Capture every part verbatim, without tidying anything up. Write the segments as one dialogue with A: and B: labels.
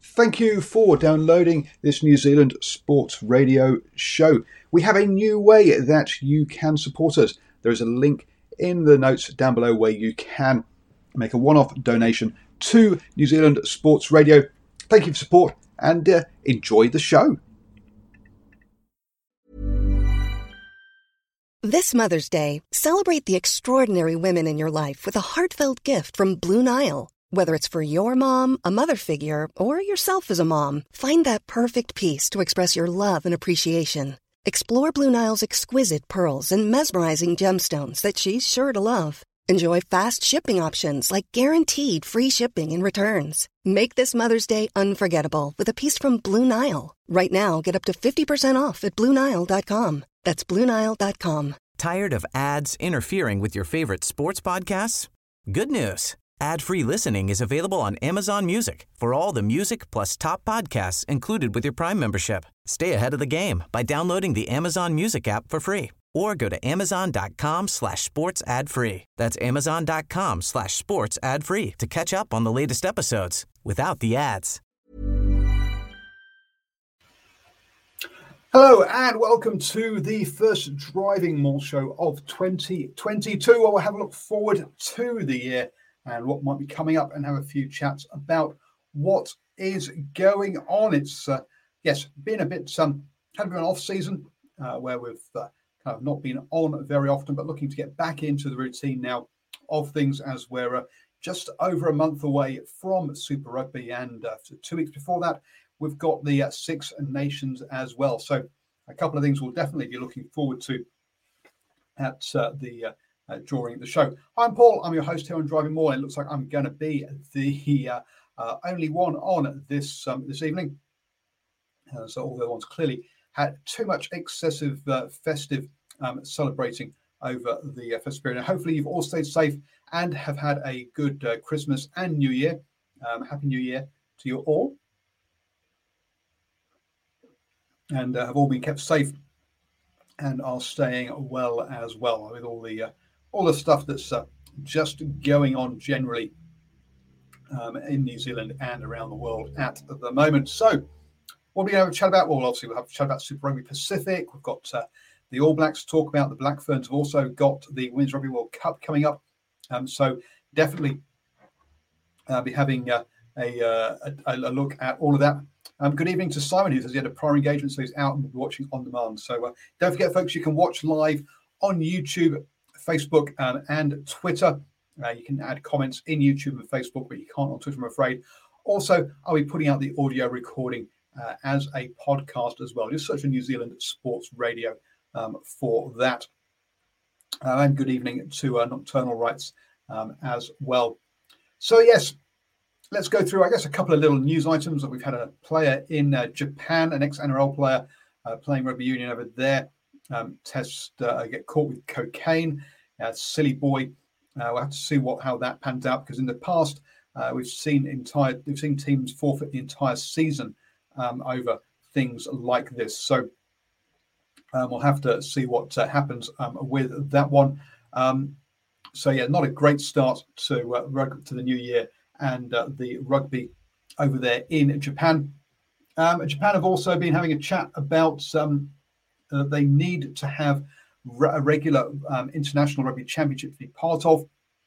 A: Thank you for downloading this New Zealand Sports Radio show. We have a new way that you can support us. There is a link in the notes down below where you can make a one-off donation to New Zealand Sports Radio. Thank you for support and uh, enjoy the show.
B: This Mother's Day, celebrate the extraordinary women in your life with a heartfelt gift from Blue Nile. Whether it's for your mom, a mother figure, or yourself as a mom, find that perfect piece to express your love and appreciation. Explore Blue Nile's exquisite pearls and mesmerizing gemstones that she's sure to love. Enjoy fast shipping options like guaranteed free shipping and returns. Make this Mother's Day unforgettable with a piece from Blue Nile. Right now, get up to fifty percent off at Blue Nile dot com. That's Blue Nile dot com.
C: Tired of ads interfering with your favorite sports podcasts? Good news. Ad-free listening is available on Amazon Music for all the music plus top podcasts included with your Prime membership. Stay ahead of the game by downloading the Amazon Music app for free or go to amazon.com slash sports ad free. That's amazon.com slash sports ad free to catch up on the latest episodes without the ads.
A: Hello and welcome to the first Driving Mall show of twenty twenty-two. Well, we'll have a look forward to the year and what might be coming up and have a few chats about what is going on. It's, uh, yes, been a bit, um, kind of an off season uh, where we've uh, kind of not been on very often, but looking to get back into the routine now of things as we're uh, just over a month away from Super Rugby. And uh, two weeks before that, we've got the uh, Six Nations as well. So a couple of things we'll definitely be looking forward to at uh, the uh, uh, during the show. I'm Paul. I'm your host here on Driving More. It looks like I'm going to be the uh, uh, only one on this um, this evening. Uh, so all the other ones clearly had too much excessive uh, festive um, celebrating over the uh, festive period. And hopefully you've all stayed safe and have had a good uh, Christmas and New Year. Um, Happy New Year to you all. And uh, have all been kept safe and are staying well as well with all the uh, all the stuff that's uh, just going on generally um, in New Zealand and around the world at the moment. So what are we going to have a chat about? Well, obviously we'll have a chat about Super Rugby Pacific. We've got uh, the All Blacks to talk about. The Black Ferns have also got the Women's Rugby World Cup coming up. Um, so definitely uh, be having uh, a, uh, a, a look at all of that. Um, good evening to Simon, who says he had a prior engagement, so he's out and watching on demand. So uh, don't forget, folks, you can watch live on YouTube, Facebook, um, and Twitter. Uh, you can add comments in YouTube and Facebook, but you can't on Twitter, I'm afraid. Also, I'll be putting out the audio recording uh, as a podcast as well. Just search for New Zealand Sports Radio um, for that. Uh, and good evening to uh, Nocturnal Rights um, as well. So, yes. Let's go through, I guess, a couple of little news items. That we've had a player in uh, Japan, an ex-N R L player uh, playing rugby union over there, um, test uh, get caught with cocaine. Uh, silly boy. Uh, we'll have to see what how that pans out, because in the past uh, we've seen entire we've seen teams forfeit the entire season um, over things like this. So um, we'll have to see what uh, happens um, with that one. Um, so yeah, not a great start to uh, rug- to the new year. And uh, the rugby over there in Japan. Um, Japan have also been having a chat about um, uh, they need to have re- a regular um, international rugby championship to be part of,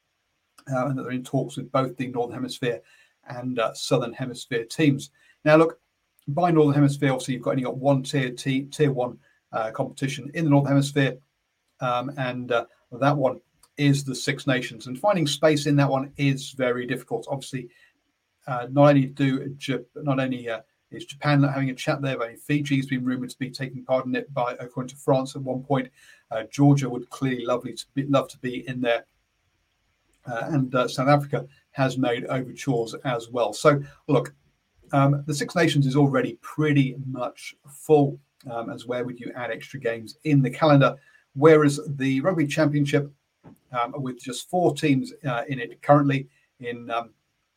A: uh, and that they're in talks with both the Northern Hemisphere and uh, Southern Hemisphere teams. Now, look, by Northern Hemisphere, obviously you've got only got one tier t- tier one uh, competition in the Northern Hemisphere, um, and uh, that one is the Six Nations, and finding space in that one is very difficult. Obviously, uh, not only do not only uh, is Japan not having a chat there, but Fiji has been rumored to be taking part in it. By according to France, at one point, uh, Georgia would clearly lovely to be, love to be in there, uh, and uh, South Africa has made overtures as well. So, look, um, the Six Nations is already pretty much full. Um, as where would you add extra games in the calendar? Whereas the Rugby Championship, Um, with just four teams uh, in it currently in um,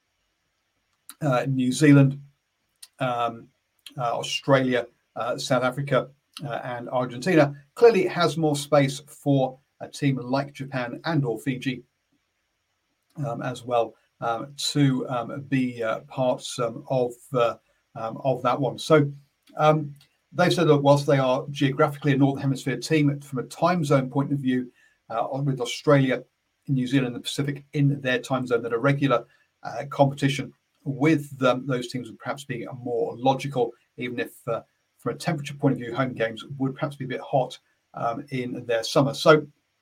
A: uh, New Zealand, um, uh, Australia, uh, South Africa, uh, and Argentina. Clearly, it has more space for a team like Japan and or Fiji um, as well um, to um, be uh, parts um, of uh, um, of that one. So um, they've said that whilst they are geographically a Northern Hemisphere team, from a time zone point of view, uh, with Australia, New Zealand, and the Pacific in their time zone, that a regular uh, competition with um, those teams would perhaps be more logical, even if uh, from a temperature point of view, home games would perhaps be a bit hot um, in their summer. So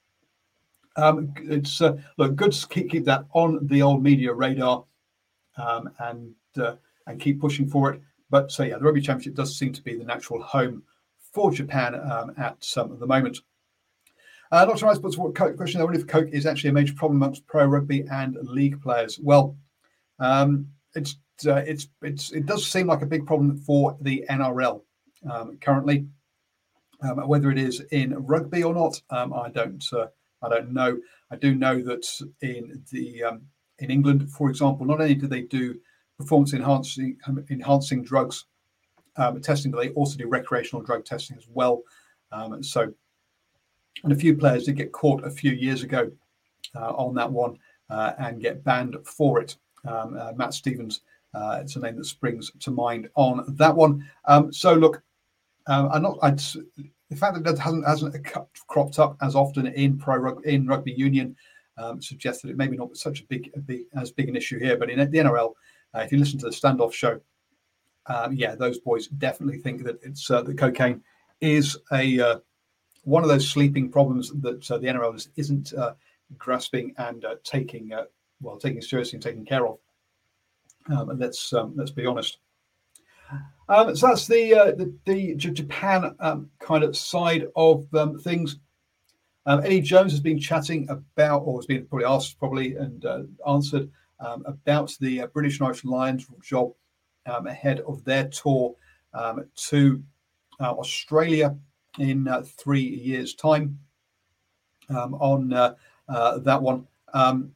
A: um, it's uh, look good to keep, keep that on the old media radar um, and uh, and keep pushing for it. But so yeah, the Rugby Championship does seem to be the natural home for Japan um, at um, the moment. Uh, Doctor Rice puts a question: I wonder if Coke is actually a major problem amongst pro rugby and league players. Well, um, it's uh, it's it's it does seem like a big problem for the N R L um, currently. Um, whether it is in rugby or not, um, I don't uh, I don't know. I do know that in the um, in England, for example, not only do they do performance enhancing enhancing drugs um, testing, but they also do recreational drug testing as well. Um, so. And a few players did get caught a few years ago uh, on that one uh, and get banned for it. Um, uh, Matt Stevens, uh, it's a name that springs to mind on that one. Um, so look, um, I'm not. I'd, the fact that that hasn't hasn't cropped up as often in pro rugby, in rugby union um, suggests that it maybe not such a big, a big as big an issue here. But in the N R L, uh, if you listen to the Standoff show, um, yeah, those boys definitely think that it's uh, that cocaine is a uh, one of those sleeping problems that uh, the N R L is, isn't uh, grasping and uh, taking uh, well, taking seriously and taking care of. Um, and let's um, let's be honest. Um, so that's the uh, the, the J- Japan um, kind of side of um, things. Um, Eddie Jones has been chatting about, or has been probably asked, probably and uh, answered um, about the uh, British and Irish Lions job um, ahead of their tour um, to uh, Australia in uh, three years' time um, on uh, uh, that one. Um,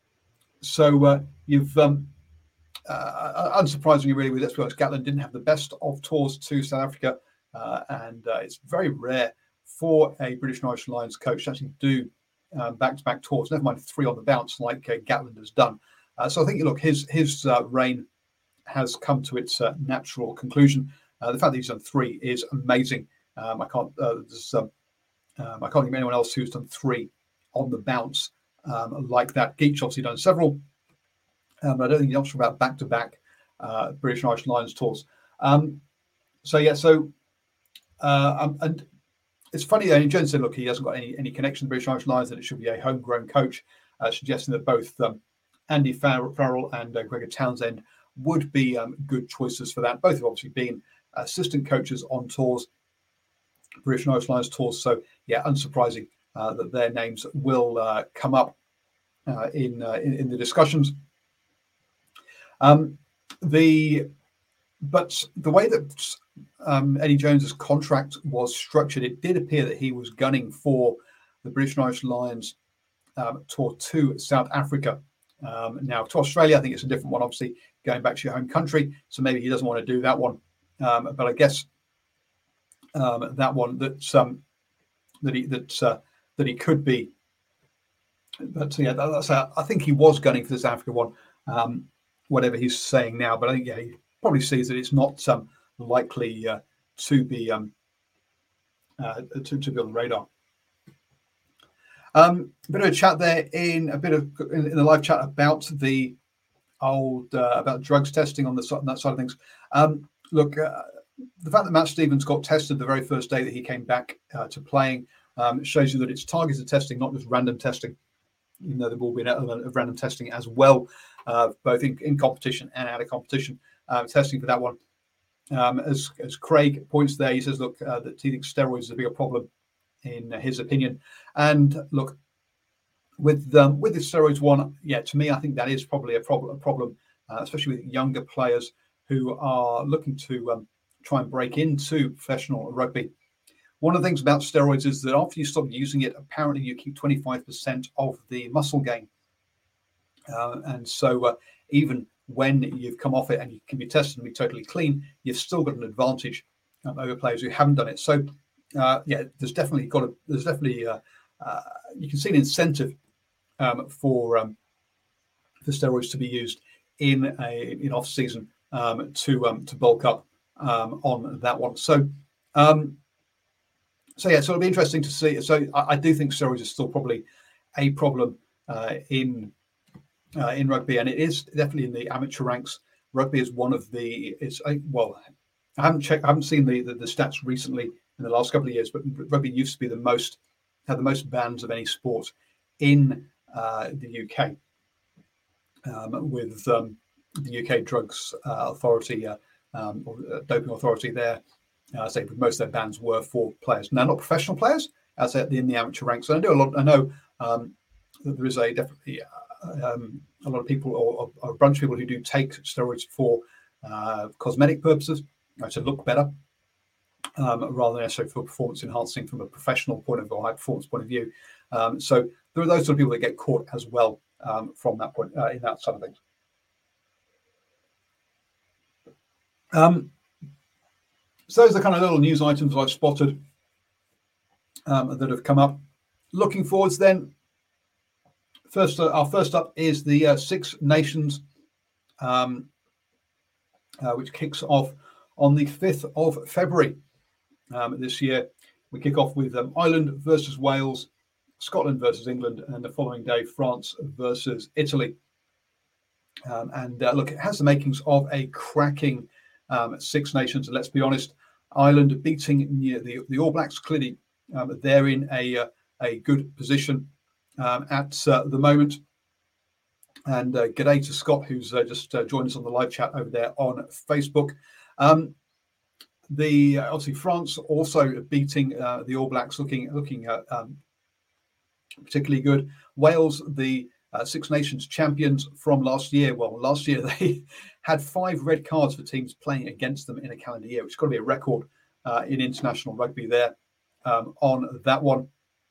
A: so uh, you've, um, uh, unsurprisingly, really, with let's be honest, Gatland didn't have the best of tours to South Africa, uh, and uh, it's very rare for a British and Irish Lions coach to actually do um, back-to-back tours, never mind three on the bounce like uh, Gatland has done. Uh, so I think, look, his his uh, reign has come to its uh, natural conclusion. Uh, the fact that he's done three is amazing. Um, I can't. Uh, um, um, I can't think of anyone else who's done three on the bounce um, like that. Geach obviously done several. Um, I don't think he's optional about back-to-back uh, British and Irish Lions tours. Um, so yeah, so uh, um, and it's funny. That Jones said, look, he hasn't got any any connection to British and Irish Lions, and it should be a homegrown coach, uh, suggesting that both um, Andy Farrell and uh, Gregor Townsend would be um, good choices for that. Both have obviously been assistant coaches on tours. British and Irish Lions tours, so yeah, unsurprising uh, that their names will uh, come up uh, in, uh, in in the discussions. Um, the but the way that um, Eddie Jones's contract was structured, it did appear that he was gunning for the British and Irish Lions um, tour to South Africa. Um, now to Australia, I think it's a different one. Obviously, going back to your home country, so maybe he doesn't want to do that one. Um, but I guess. Um, that one that um, that he that uh, that he could be, but yeah, that's uh, I think he was gunning for this Africa one, um, whatever he's saying now. But I think yeah, he probably sees that it's not um, likely uh, to be um, uh, to to be on the radar. Um, a bit of a chat there in a bit of in, in the live chat about the old uh, about drugs testing on the on that side of things. Um, look. Uh, The fact that Matt Stevens got tested the very first day that he came back uh, to playing um, shows you that it's targeted testing, not just random testing. You know, there will be an element of random testing as well, uh, both in, in competition and out of competition. Uh, testing for that one. Um, as, as Craig points there, he says, look, uh, that he thinks steroids is a bigger problem in his opinion. And look, with um, with the steroids one, yeah, to me, I think that is probably a problem, a problem uh, especially with younger players who are looking to um, try and break into professional rugby. One of the things about steroids is that after you stop using it, apparently you keep twenty-five percent of the muscle gain. Uh, and so uh, even when you've come off it and you can be tested and be totally clean, you've still got an advantage um, over players who haven't done it. So uh, yeah, there's definitely got a, there's definitely, uh, uh, you can see an incentive um, for, um, for steroids to be used in a in off season um, to um, to bulk up um, on that one. So, um, so yeah, so it'll be interesting to see. So I, I do think steroids is still probably a problem uh, in uh, in rugby, and it is definitely in the amateur ranks. Rugby is one of the it's uh, well, I haven't checked, I haven't seen the, the the stats recently in the last couple of years, but rugby used to be the most had the most bans of any sport in uh, the U K, um, with um, the U K Drugs uh, Authority, uh, um, or uh, Doping Authority there. Uh, say most of their bans were for players. Now, not professional players, as in the amateur ranks. And I do a lot. I know um, that there is a definitely uh, um, a lot of people, or, or a bunch of people who do take steroids for uh, cosmetic purposes, uh, to look better, um, rather than necessarily for performance enhancing from a professional point of view, or high performance point of view. Um, so there are those sort of people that get caught as well um, from that point uh, in that side of things. Um, So those are the kind of little news items I've spotted um, that have come up. Looking forwards then, first, uh, our first up is the uh, Six Nations, um, uh, which kicks off on the fifth of February um, this year. We kick off with um, Ireland versus Wales, Scotland versus England, and the following day, France versus Italy. Um, and uh, look, it has the makings of a cracking um, Six Nations. And let's be honest, Ireland beating the, the, the All Blacks, clearly um, they're in a, uh, a good position um, at uh, the moment. And uh, g'day to Scott, who's uh, just uh, joined us on the live chat over there on Facebook. Um, the uh, obviously France also beating uh, the All Blacks, looking looking uh, um, particularly good. Wales, the uh, Six Nations champions from last year. Well, last year they had five red cards for teams playing against them in a calendar year, which has got to be a record uh, in international rugby there um, on that one.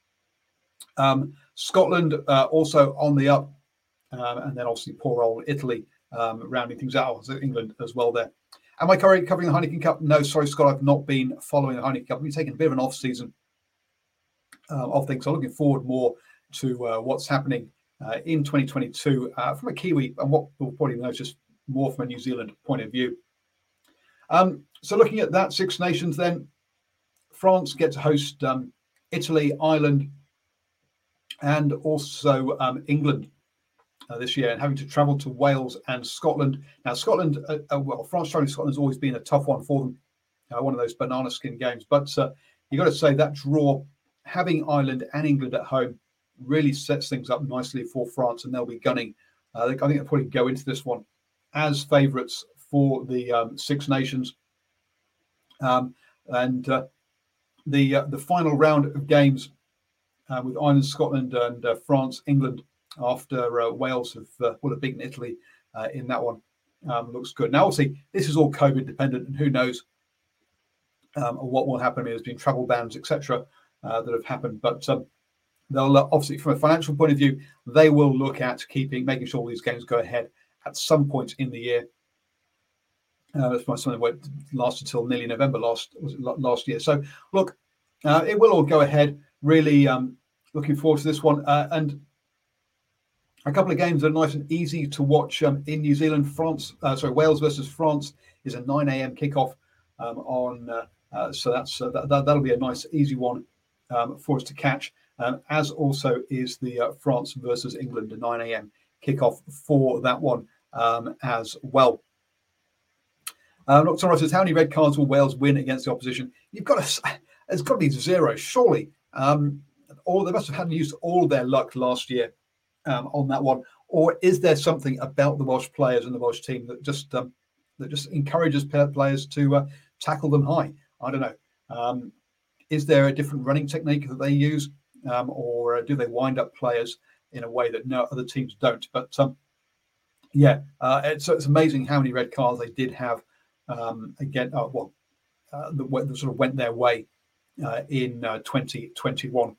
A: Um, Scotland uh, also on the up, um, and then obviously poor old Italy um, rounding things out. So England as well there. Am I covering the Heineken Cup? No, sorry, Scott, I've not been following the Heineken Cup. We've taken a bit of an off season uh, of things. So I'm looking forward more to uh, what's happening uh, in twenty twenty-two uh, from a Kiwi, and what we'll probably notice more from a New Zealand point of view. Um, so looking at that Six Nations then, France get to host um, Italy, Ireland, and also um, England uh, this year, and having to travel to Wales and Scotland. Now, Scotland, uh, uh, well, France traveling to Scotland has always been a tough one for them, uh, one of those banana skin games. But uh, you've got to say that draw, having Ireland and England at home, really sets things up nicely for France, and they'll be gunning. Uh, I think they'll probably go into this one as favourites for the um, Six Nations. Um, and uh, the uh, the final round of games uh, with Ireland, Scotland, and uh, France, England, after uh, Wales have uh, will have beaten Italy uh, in that one, um, looks good. Now, obviously, this is all COVID dependent, and who knows um, what will happen. I mean, there's been travel bans, et cetera, uh, that have happened, but um, they'll uh, obviously, from a financial point of view, they will look at keeping, making sure all these games go ahead at some point in the year. Uh, that's why something that lasted until nearly November last was it last year. So, look, uh, it will all go ahead. Really um, looking forward to this one. Uh, and a couple of games that are nice and easy to watch um, in New Zealand. France, uh, sorry, Wales versus France is a nine a.m. kickoff um, on. Uh, uh, so that's uh, that, that'll be a nice, easy one um, for us to catch. Um, as also is the uh, France versus England, a nine a.m. kickoff for that one um, as well. Um, Doctor Ross says, how many red cards will Wales win against the opposition? You've got to, it's got to be zero, surely. Um, all they must have had used all their luck last year um, on that one. Or is there something about the Welsh players and the Welsh team that just um, that just encourages players to uh, tackle them high? I don't know. Um, is there a different running technique that they use, um, or uh, do they wind up players in a way that no other teams don't? But um, yeah, uh, it's, it's amazing how many red cards they did have. Um, again, uh, well, uh, the, the sort of went their way uh, in uh, twenty twenty-one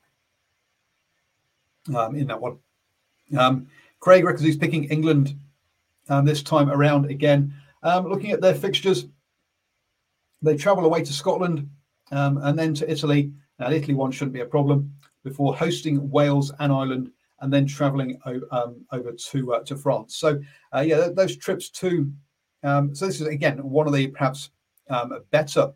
A: um, in that one. Um, Craig reckons he's picking England um, this time around again. Um, looking at their fixtures, they travel away to Scotland um, and then to Italy. Now, the Italy one shouldn't be a problem before hosting Wales and Ireland, and then travelling o- um, over to uh, to France. So, uh, yeah, those trips to Um, so this is, again, one of the perhaps um, better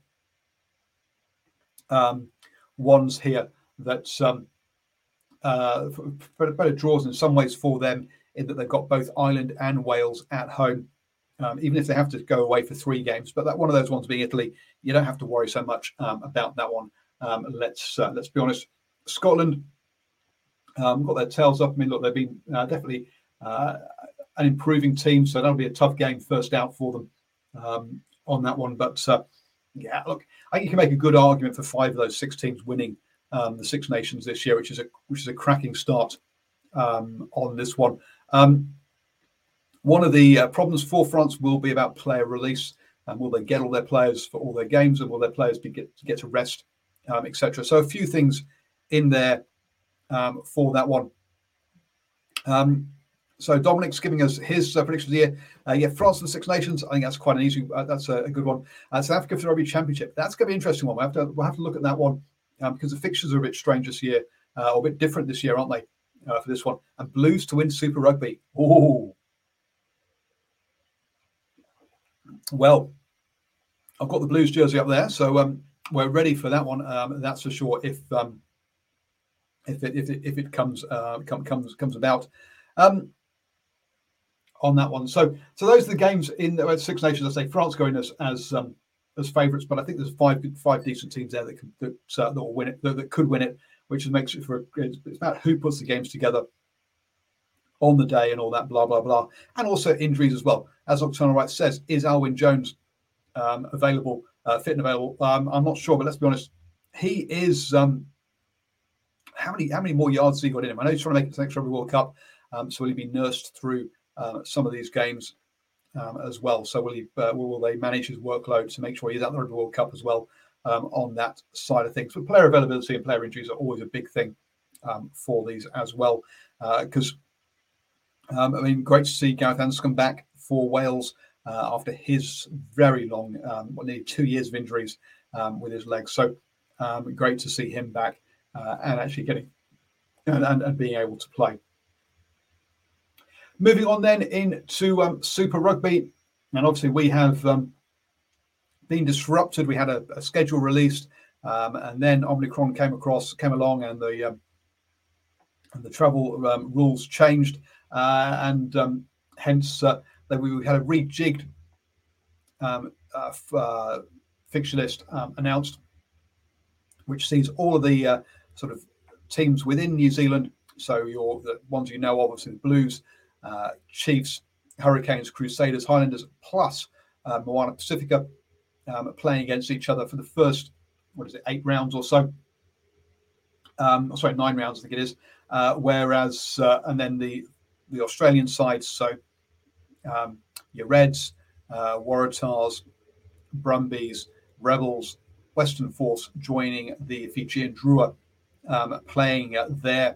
A: um, ones here that's um, uh, better draws in some ways for them, in that they've got both Ireland and Wales at home, um, even if they have to go away for three games. But that one of those ones being Italy, you don't have to worry so much um, about that one. Um, let's uh, let's be honest. Scotland um, got their tails up. I mean, look, they've been uh, definitely uh, an improving team, so that'll be a tough game first out for them um, on that one. But uh, yeah, look, I think you can make a good argument for five of those six teams winning um, the Six Nations this year, which is a which is a cracking start um, on this one. Um, one of the uh, problems for France will be about player release, and will they get all their players for all their games, and will their players be get to get to rest, um, et cetera. So a few things in there um, for that one. Um, so Dominic's giving us his uh, predictions here. Uh, yeah, France and the Six Nations. I think that's quite an easy. Uh, that's a, a good one. Uh, South Africa for the Rugby Championship. That's going to be an interesting one. We have to we'll have to look at that one um, because the fixtures are a bit strange this year, uh, or a bit different this year, aren't they? Uh, for this one, and Blues to win Super Rugby. Oh, well, I've got the Blues jersey up there, so um, we're ready for that one. Um, that's for sure. If um, if it if it, if it comes uh, come, comes comes about. Um, on that one. So so those are the games in the Six Nations. I say France going as as um, as favourites, but I think there's five five decent teams there that can that, uh, that will win it, that, that could win it, which makes it for it's about who puts the games together on the day and all that blah blah blah, and also injuries as well. As Oksana Wright says, is Alwyn Jones um, available, uh, fit and available? Um, I'm not sure, but let's be honest, he is. Um, how many how many more yards has he got in him? I know he's trying to make it to the next Rugby World Cup, um, so will he be nursed through Uh, some of these games um, as well? So will he? Uh, will they manage his workload to make sure he's at the Rugby World Cup as well um, on that side of things? But player availability and player injuries are always a big thing um, for these as well. Because uh, um, I mean, great to see Gareth Anscombe back for Wales uh, after his very long, um, well, nearly two years of injuries um, with his legs. So um, great to see him back uh, and actually getting and, and, and being able to play. Moving on then into um, Super Rugby, and obviously we have um, been disrupted. We had a, a schedule released, um, and then Omicron came across, came along, and the um, and the travel um, rules changed, uh, and um, hence uh, that we had a rejigged um, uh, f- uh, fixture list um, announced, which sees all of the uh, sort of teams within New Zealand. So your the ones you know of, obviously the Blues, Uh, Chiefs, Hurricanes, Crusaders, Highlanders, plus uh, Moana Pacifica um, playing against each other for the first, what is it, eight rounds or so. Um, sorry, nine rounds, I think it is. Uh, whereas, uh, and then the the Australian sides, so um, your Reds, uh, Waratahs, Brumbies, Rebels, Western Force joining the Fijian Drua, um, playing uh, their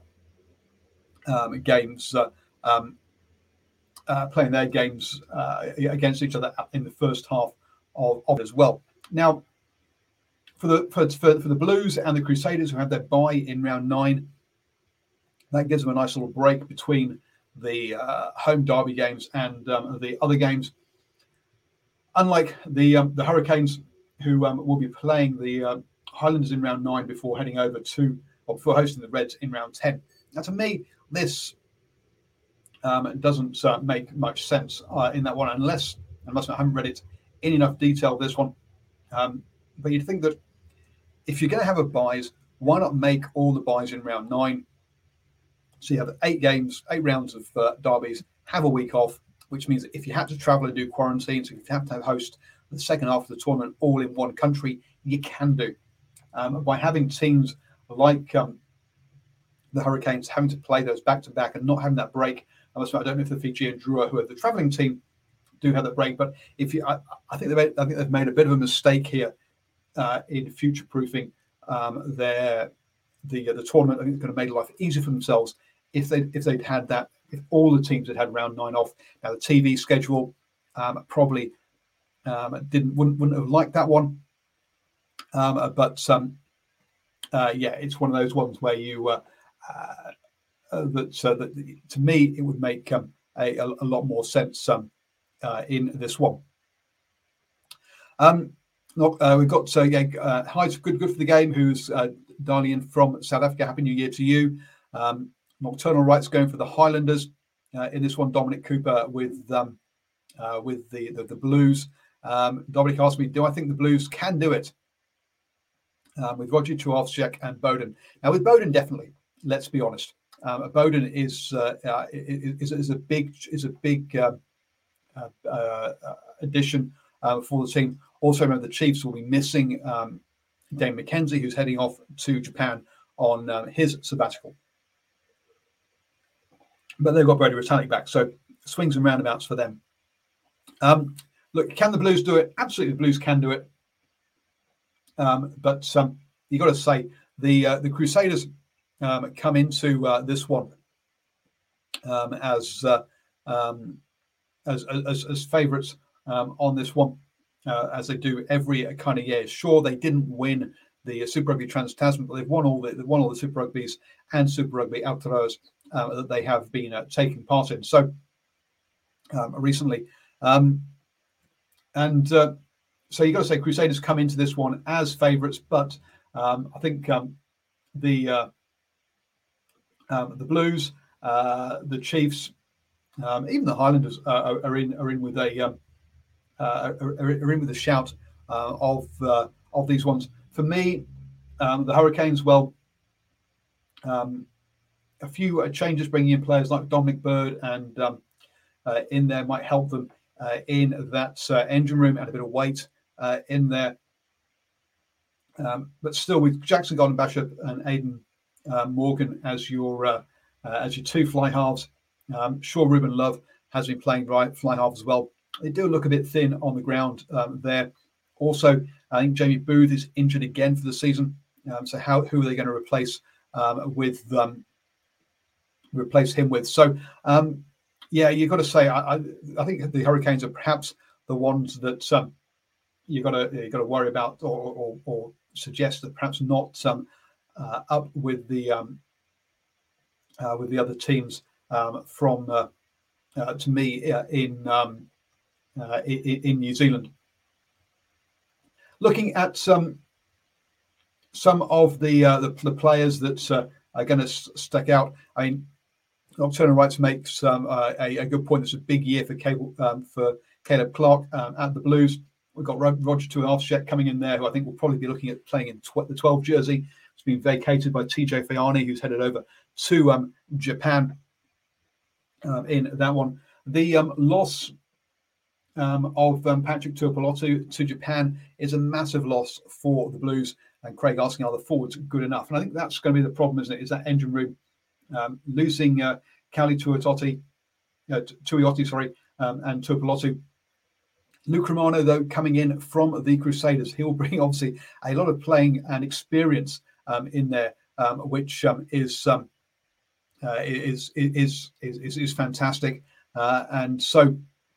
A: um, games. Uh, um, Uh, playing their games uh, against each other in the first half of, of it as well. Now, for the for, for, for the Blues and the Crusaders who have their bye in round nine, that gives them a nice little break between the uh, home derby games and um, the other games. Unlike the um, the Hurricanes, who um, will be playing the uh, Highlanders in round nine before heading over to, or before hosting the Reds in round ten. Now, to me, this Um, it doesn't uh, make much sense uh, in that one, unless, unless I haven't read it in enough detail, this one. Um, but you'd think that if you're going to have a buys, why not make all the buys in round nine? So you have eight games, eight rounds of uh, derbies, have a week off, which means that if you had to travel and do quarantines, if you have to host the second half of the tournament all in one country, you can do. Um, by having teams like um, the Hurricanes having to play those back-to-back and not having that break, I don't know if the Fijian Drua, who are the travelling team, do have that break. But if you, I, I think they've made, I think they've made a bit of a mistake here uh, in future-proofing um, their the uh, the tournament. I think it's going to make life easier for themselves if they if they'd had that. If all the teams had had round nine off. Now the T V schedule um, probably um, didn't wouldn't, wouldn't have liked that one. Um, but um, uh, yeah, it's one of those ones where you. Uh, uh, Uh, that, uh, that to me it would make um, a, a lot more sense um, uh, in this one. Um, not, uh, we've got uh, yeah, uh, hi, good, good for the game. Who's uh, dialing in from South Africa? Happy New Year to you. Um, Nocturnal Rights going for the Highlanders uh, in this one. Dominic Cooper with um, uh, with the, the the Blues. Um, Dominic asked me, do I think the Blues can do it? Um, with Roger Tuivasa and Bowden. Now with Bowden, definitely. Let's be honest. Um, Bowden is, uh, uh, is is a big is a big uh, uh, uh, addition uh, for the team. Also, remember the Chiefs will be missing um, Dane McKenzie, who's heading off to Japan on uh, his sabbatical. But they've got Brady Retallick back, so swings and roundabouts for them. Um, look, can the Blues do it? Absolutely, the Blues can do it. Um, but um, you got to say the uh, the Crusaders um, come into uh, this one um, as, uh, um, as as as favourites um, on this one, uh, as they do every kind of year. Sure, they didn't win the Super Rugby Trans-Tasman, but they've won all the they've won all the Super Rugby's and Super Rugby Aotearoas uh, that they have been uh, taking part in. So um, recently, um, and. Uh, So you got to say Crusaders come into this one as favourites, but um, I think um, the uh, um, the Blues, uh, the Chiefs, um, even the Highlanders uh, are, are in are in with a um, uh, are, are in with a shout uh, of uh, of these ones. For me, um, the Hurricanes. Well, um, a few uh, changes, bringing in players like Dominic Bird and um, uh, in there might help them uh, in that uh, engine room and a bit of weight. Uh, in there, um, but still with Jackson Golden Bishop and Aidan uh, Morgan as your uh, uh, as your two fly halves. Um, sure, Ruben Love has been playing right fly half as well. They do look a bit thin on the ground um, there. Also, I think Jamie Booth is injured again for the season. Um, so how who are they going to replace um, with um, replace him with? So um, yeah, you've got to say I, I, I think the Hurricanes are perhaps the ones that. Um, You've got to you got to worry about or, or, or suggest that perhaps not um, uh, up with the um, uh, with the other teams um, from uh, uh, to me uh, in, um, uh, in in New Zealand. Looking at some some of the uh, the, the players that uh, are going to stick out. I mean, Nocturnal Rights makes um, uh, a, a good point. It's a big year for Cable, um, for Caleb Clark um, at the Blues. We've got Roger Tuivasa coming in there, who I think will probably be looking at playing in tw- the twelve jersey. It's been vacated by T J Fayani, who's headed over to um, Japan um, in that one. The um, loss um, of um, Patrick Tuipulotu to Japan is a massive loss for the Blues. And Craig asking, are the forwards good enough? And I think that's going to be the problem, isn't it? Is that engine room um, losing uh, Kali Tuioti, uh, Tuioti, sorry, um, and Tuipulotu. Luke Romano, though, coming in from the Crusaders, he will bring obviously a lot of playing and experience um, in there, um, which um, is, um, uh, is, is is is is fantastic. Uh, and so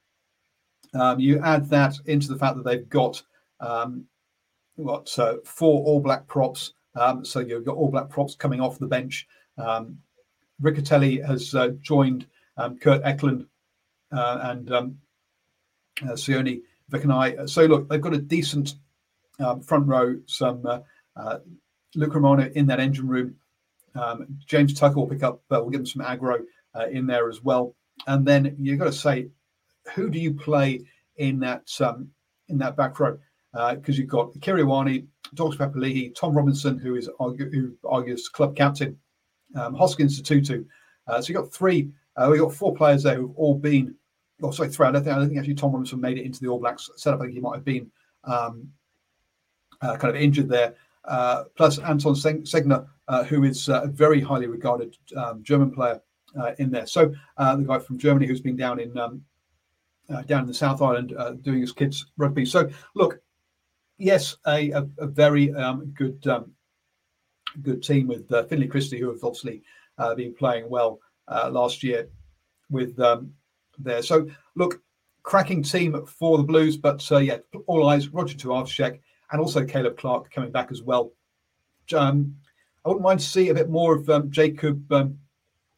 A: um, you add that into the fact that they've got um, what uh, four All Black props. Um, so you've got All Black props coming off the bench. Um, Riccatelli has uh, joined um, Kurt Eklund uh, and. Um, Uh, Sione Vikanai. So look, they've got a decent um, front row. Some uh, uh, Luke Romano in that engine room. Um, James Tucker will pick up. Uh, we'll give them some aggro uh, in there as well. And then you've got to say, who do you play in that um, in that back row? Because uh, you've got Kiriwani, Dogs Papali'i, Tom Robinson, who is argue, who argues club captain, um, Hoskins Tutu. Uh, so you've got three. Uh, we've got four players there who've all been. Oh, sorry, three. I don't think. I don't think actually Tom Robinson made it into the All Blacks setup. I think he might have been um, uh, kind of injured there. Uh, plus Anton Segner, uh, who is uh, a very highly regarded um, German player uh, in there. So uh, the guy from Germany who's been down in um, uh, down in the South Island uh, doing his kids rugby. So look, yes, a, a, a very um, good um, good team with uh, Finlay Christie, who have obviously uh, been playing well uh, last year with. Um, There, so look, cracking team for the Blues, but uh, yeah, all eyes Roger Tuivasa and also Caleb Clark coming back as well. Um, I wouldn't mind to see a bit more of um, Jacob um,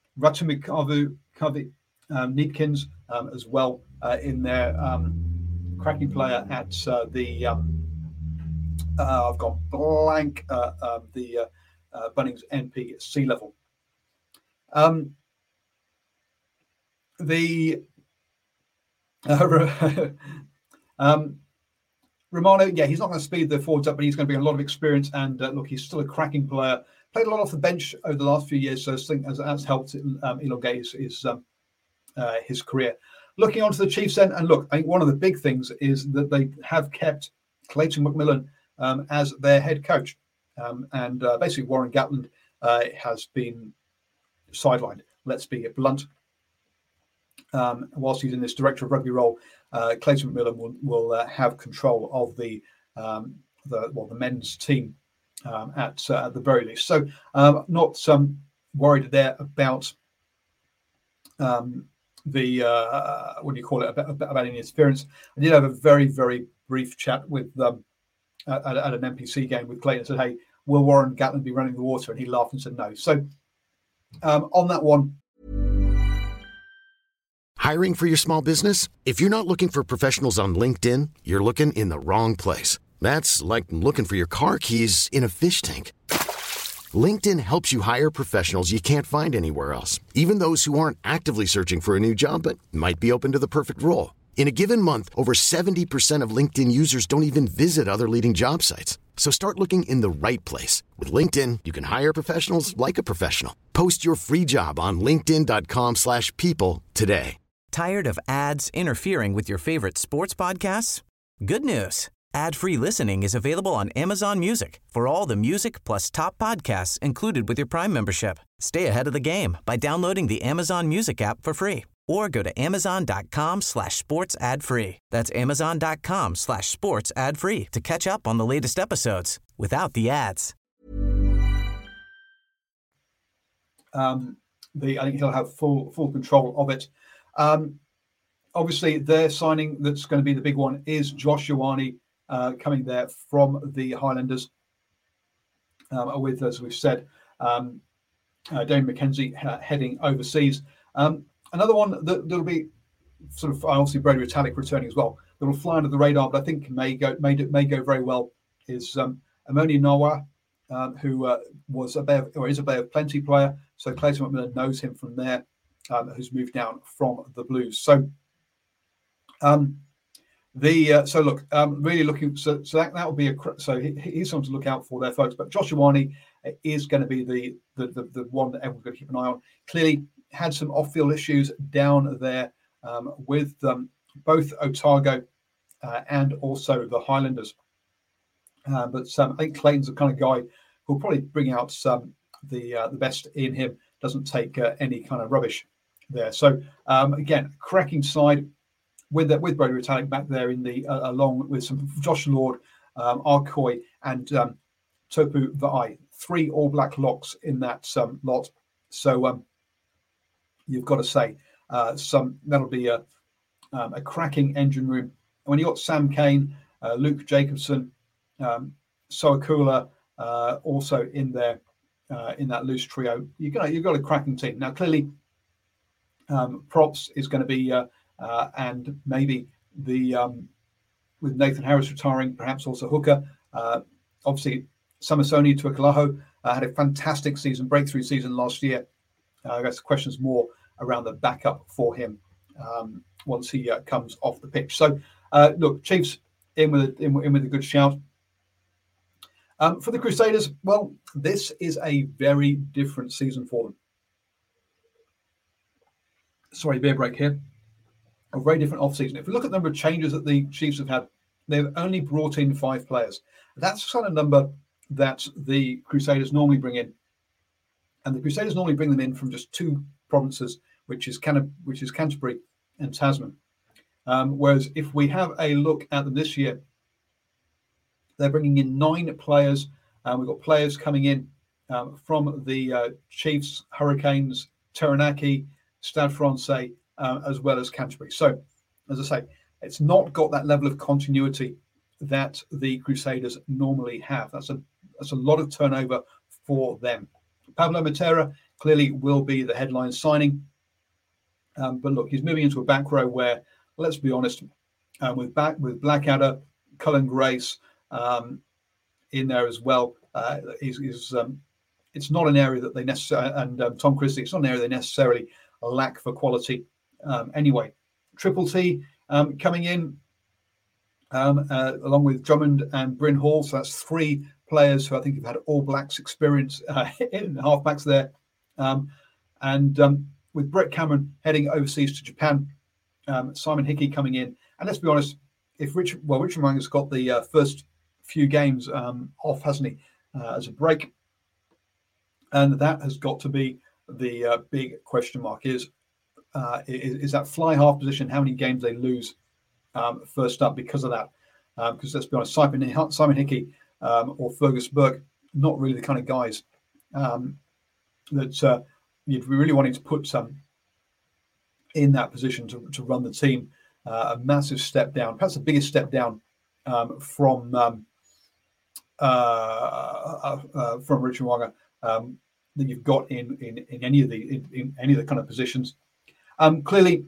A: Ratumikavu Kavi um, Needkins um, as well uh, in there. Um, cracking player at uh, the, um, uh, I've gone blank, uh, um, the uh, uh, Bunnings N P C level. Um, the uh, um, Romano, yeah, he's not going to speed the forwards up, but he's going to bring a lot of experience. And uh, look, he's still a cracking player. Played a lot off the bench over the last few years, so I think has, has helped um, elongate his his, um, uh, his career. Looking onto the Chiefs then, and look, I think one of the big things is that they have kept Clayton McMillan um, as their head coach. Um, and uh, basically Warren Gatland uh, has been sidelined, let's be blunt. Um, whilst he's in this director of rugby role, uh, Clayton McMillan will, will uh, have control of the um, the well the men's team um, at uh, at the very least. So um, not um, worried there about um, the uh, what do you call it about, about any interference. I did have a very very brief chat with um, at, at an N P C game with Clayton. And said, "Hey, will Warren Gatland be running the water?" And he laughed and said, "No." So um, on that one.
D: Hiring for your small business? If you're not looking for professionals on LinkedIn, you're looking in the wrong place. That's like looking for your car keys in a fish tank. LinkedIn helps you hire professionals you can't find anywhere else, even those who aren't actively searching for a new job but might be open to the perfect role. In a given month, over seventy percent of LinkedIn users don't even visit other leading job sites. So start looking in the right place. With LinkedIn, you can hire professionals like a professional. Post your free job on linkedin.com slash people today.
C: Tired of ads interfering with your favorite sports podcasts? Good news. Ad-free listening is available on Amazon Music for all the music plus top podcasts included with your Prime membership. Stay ahead of the game by downloading the Amazon Music app for free or go to amazon.com slash sports ad free. That's amazon.com slash sports ad free to catch up on the latest episodes without the ads.
A: Um, the I think he'll have full full control of it. Um, obviously, their signing that's going to be the big one is Josh Ioane uh, coming there from the Highlanders. Um, with, as we've said, um, uh, Dane McKenzie uh, heading overseas. Um, another one that, that'll be sort of obviously Brady Retallick returning as well. That'll fly under the radar, but I think may go may, may go very well. Is um, Amoni Nawa, um, who uh, was a Bay of, or is a Bay of Plenty player. So Clayton McMillan knows him from there. Um, who's moved down from the Blues. So, um, the uh, so look, um, really looking. So, so that that will be a so he, he's something to look out for there, folks. But Josh Ioane is going to be the the, the the one that everyone's going to keep an eye on. Clearly, had some off-field issues down there um, with um, both Otago uh, and also the Highlanders. Uh, but um, I think Clayton's the kind of guy who'll probably bring out some the uh, the best in him. Doesn't take uh, any kind of rubbish there. So um, again, cracking side with uh, with Brady Retallick back there in the uh, along with some Josh Lord, um, Arcoy, and um, Topu Va'ai, three All Black locks in that um, lot. So um, you've got to say uh, some that'll be a um, a cracking engine room. And when you got Sam Kane, uh, Luke Jacobson, um, Soakula uh, also in there uh, in that loose trio, you're gonna you've got a cracking team. Now clearly. Um, props is going to be, uh, uh, and maybe the um, with Nathan Harris retiring, perhaps also Hooker. Uh, obviously, Samasoni Tuakalaho uh, had a fantastic season, breakthrough season last year. Uh, I guess the question's more around the backup for him um, once he uh, comes off the pitch. So, uh, look, Chiefs in with a, in, in with a good shout. Um, for the Crusaders, well, this is a very different season for them. Sorry, beer break here. A very different off-season. If we look at the number of changes that the Chiefs have had, they've only brought in five players. That's the kind of number that the Crusaders normally bring in. And the Crusaders normally bring them in from just two provinces, which is, Can- which is Canterbury and Tasman. Um, whereas if we have a look at them this year, they're bringing in nine players. Uh, we've got players coming in um, from the uh, Chiefs, Hurricanes, Taranaki, Stade Francais, uh, as well as Canterbury. So, as I say, it's not got that level of continuity that the Crusaders normally have. That's a that's a lot of turnover for them. Pablo Matera clearly will be the headline signing. Um, but look, he's moving into a back row where, let's be honest, um, with back with Blackadder, Cullen Grace um, in there as well. Uh, is, is um, it's not an area that they necessarily, and um, Tom Christie, it's not an area they necessarily lack for quality. Um, anyway, Triple T um, coming in um, uh, along with Drummond and Bryn Hall. So that's three players who I think have had All Blacks experience uh, in halfbacks there. Um, and um, with Brett Cameron heading overseas to Japan, um, Simon Hickey coming in. And let's be honest, if Richard, well, Richard Mo'unga's got the uh, first few games um, off, hasn't he, uh, as a break. And that has got to be the uh, big question mark is, uh, is, is that fly half position, how many games they lose um, first up because of that. Because um, let's be honest, Simon, Simon Hickey um, or Fergus Burke, not really the kind of guys um, that uh, you'd be really wanting to put some in that position to, to run the team. Uh, a massive step down, perhaps the biggest step down um, from um, uh, uh, uh, from Richard Mo'unga um, that you've got in in, in any of the in, in any of the kind of positions. Um, clearly,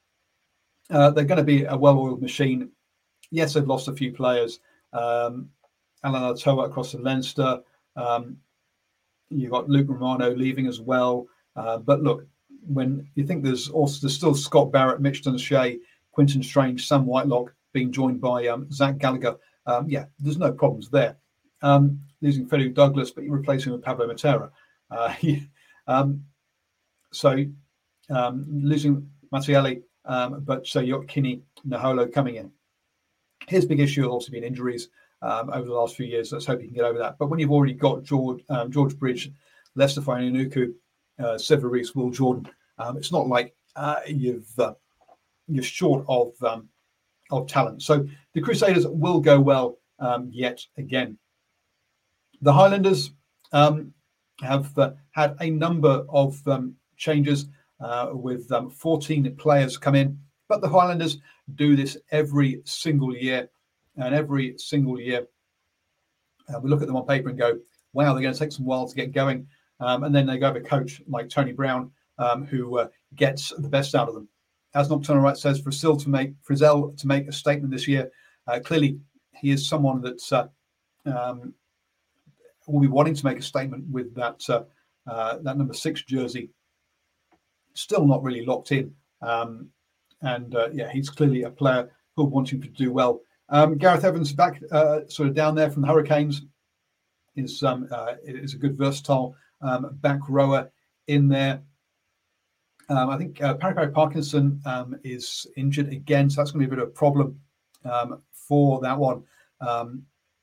A: uh, they're going to be a well-oiled machine. Yes, they've lost a few players. Um, Alan Alatoa across to Leinster. Um, you've got Luke Romano leaving as well. Uh, but look, when you think there's also there's still Scott Barrett, Mitch Dunshea, Quinton Strange, Sam Whitelock being joined by um, Zach Gallagher. Um, yeah, there's no problems there. Um, losing Fedu Douglas, but you're replacing with Pablo Matera. Uh, um, so um, losing Mattielli, um, but so you've got Kinney Naholo coming in. His big issue has also been injuries um, over the last few years. Let's hope he can get over that. But when you've already got George, um, George Bridge, Lester Fainanuku, uh, Sever Reece, Will Jordan, um, it's not like uh, you've uh, you're short of um, of talent. So the Crusaders will go well um, yet again. The Highlanders um, have uh, had a number of um, changes uh, with um, fourteen players come in, but the Highlanders do this every single year, and every single year uh, we look at them on paper and go, wow, they're going to take some while to get going. Um, and then they go have a coach like Tony Brown um, who uh, gets the best out of them. As Nocturnal Right says, Frizzell to make Frizzell to make a statement this year. Uh, clearly, he is someone that's uh, um, will be wanting to make a statement with that uh, uh, that number six jersey. Still not really locked in, um, and uh, yeah, he's clearly a player who'll want him to do well. Um, Gareth Evans back uh, sort of down there from the Hurricanes is um, uh, is a good versatile um, back rower in there. Um, I think uh, Parry Parkinson um, is injured again, so that's going to be a bit of a problem um, for that one. Um,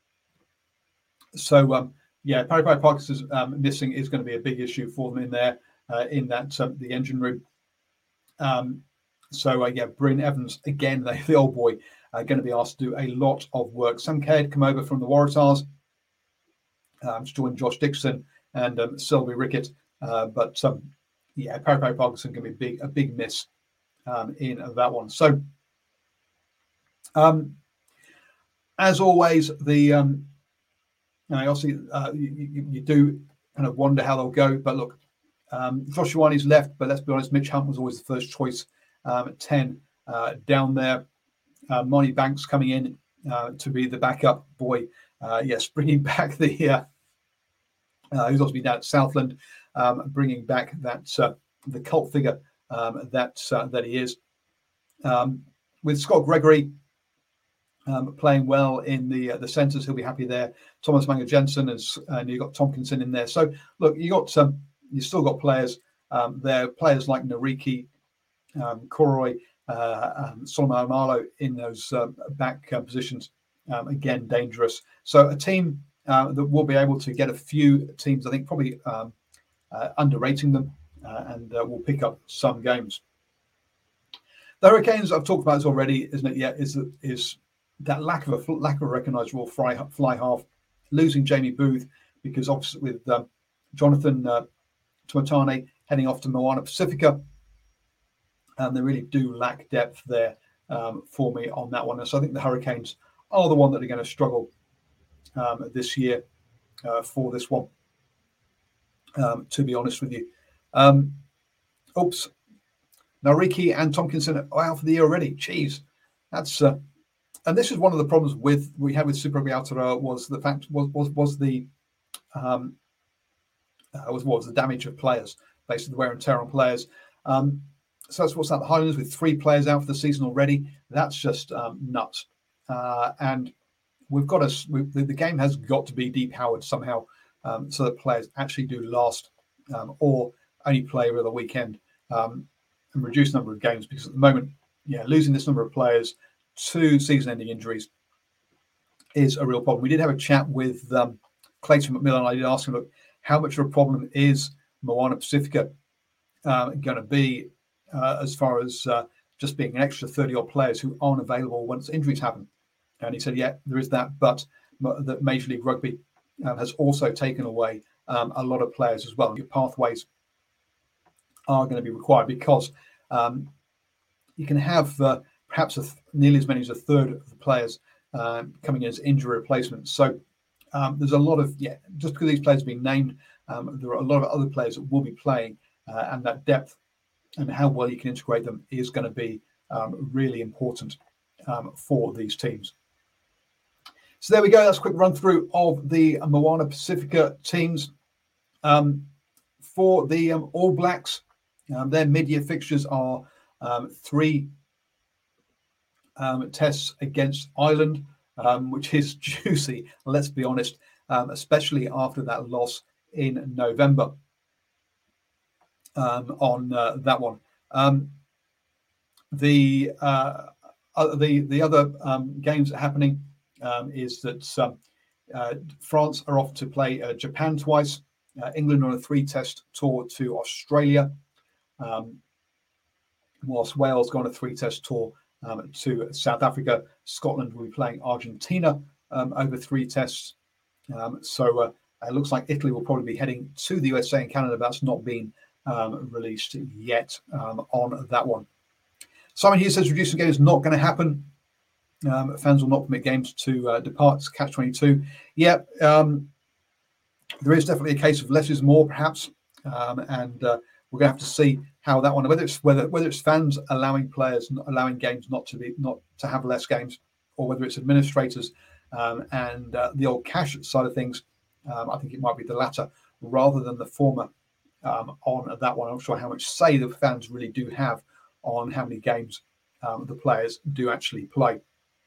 A: so, um, yeah, Parry Parkinson's um, missing is going to be a big issue for them in there, uh, in that um, the engine room. Um, so, uh, yeah, Bryn Evans, again, the, the old boy, uh, going to be asked to do a lot of work. Sam Caird come over from the Waratahs um, to join Josh Dixon and um, Selby Rickett, uh, but um, yeah, Parry Parry Parkinson can be big, a big miss um, in that one. So, um, as always, the um, you know, obviously uh, you, you, you do kind of wonder how they'll go. But look, um, Josh Ioane's left, but let's be honest, Mitch Hunt was always the first choice um, at ten uh, down there. Uh, Marnie Banks coming in uh, to be the backup boy. Uh, yes, bringing back the uh, uh, who's also been down at Southland. Um, bringing back that uh, the cult figure um, that uh, that he is, um, with Scott Gregory um, playing well in the uh, the centres, he'll be happy there. Thomas Manga Jensen and, and you got Tompkinson in there. So look, you got um, you still got players um, there, players like Nariki, um, Koroi, uh, um, Solomon Amalo in those uh, back uh, positions. Um, again, dangerous. So a team uh, that will be able to get a few teams, I think, probably. Um, Uh, underrating them, uh, and uh, we'll pick up some games. The Hurricanes, I've talked about this already, isn't it? Yeah, is is that lack of a lack of a recognisable fly, fly half, losing Jamie Booth because obviously with um, Jonathan uh, Tuatane heading off to Moana Pacifica, and they really do lack depth there um, for me on that one. And so I think the Hurricanes are the one that are going to struggle um, this year uh, for this one. Um, to be honest with you. Um, oops. Nariki and Tompkinson are out for the year already. Jeez, that's uh, and this is one of the problems with we had with Super Rugby Aotearoa was the fact was was was the um, uh, was what was the damage of players, basically the wear and tear on players. Um, so that's what's that. The Highlanders with three players out for the season already. That's just um, nuts. Uh, and we've got to. We, the, the game has got to be depowered somehow, um, so that players actually do last, um, or only play over the weekend, um, and reduce the number of games. Because at the moment, yeah, losing this number of players to season-ending injuries is a real problem. We did have a chat with um, Clayton McMillan. I did ask him, look, how much of a problem is Moana Pacifica uh, going to be uh, as far as uh, just being an extra thirty-odd players who aren't available once injuries happen? And he said, yeah, there is that, but that Major League Rugby uh, has also taken away um, a lot of players as well. Your pathways are going to be required because um, you can have uh, perhaps a th- nearly as many as a third of the players uh, coming in as injury replacements. So um, there's a lot of, yeah, just because these players have been named, um, there are a lot of other players that will be playing, uh, and that depth and how well you can integrate them is going to be um, really important um, for these teams. So there we go. That's a quick run through of the Moana Pacifica teams. Um, for the um, All Blacks, um, their mid-year fixtures are um, three um, tests against Ireland, um, which is juicy, let's be honest, um, especially after that loss in November um, on uh, that one. Um, the, uh, uh, the, the other um, games that are happening Um, is that um, uh, France are off to play uh, Japan twice, uh, England on a three-test tour to Australia, um, whilst Wales go on a three-test tour um, to South Africa. Scotland will be playing Argentina um, over three tests. Um, so uh, it looks like Italy will probably be heading to the U S A and Canada. That's not been um, released yet um, on that one. Simon Hughes says reducing games is not going to happen. Um, fans will not permit games to uh, depart. Catch twenty-two. Yeah, um, there is definitely a case of less is more, perhaps, um, and uh, we're going to have to see how that one. Whether it's whether whether it's fans allowing players, allowing games not to be not to have less games, or whether it's administrators um, and uh, the old cash side of things. Um, I think it might be the latter rather than the former um, on that one. I'm not sure how much say the fans really do have on how many games um, the players do actually play.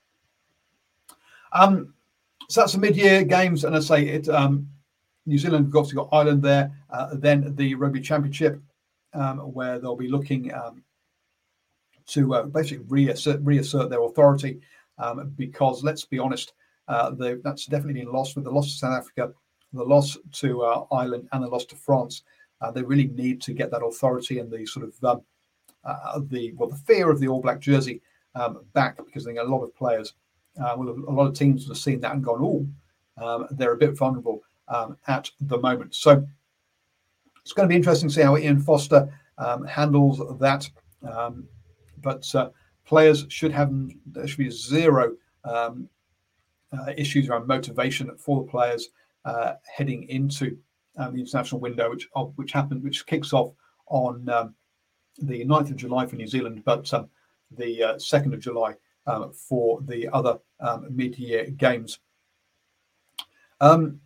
A: Um, so that's the mid-year games, and I say it. Um, New Zealand have obviously got Ireland there, uh, then the Rugby Championship, um, where they'll be looking um, to uh, basically reassert, reassert their authority, um, because let's be honest, uh, that's definitely been lost with the loss to South Africa, the loss to uh, Ireland, and the loss to France. Uh, they really need to get that authority and the sort of um, uh, the well, the fear of the All Black jersey um, back, because I think a lot of players. Uh, well, a lot of teams have seen that and gone, oh, um, they're a bit vulnerable um, at the moment. So it's going to be interesting to see how Ian Foster um, handles that. Um, but uh, players should have, there should be zero um, uh, issues around motivation for the players uh, heading into um, the international window, which uh, which happened, which kicks off on um, the ninth of July for New Zealand, but um, the uh, second of July Um, for the other um, mid-year games. Um,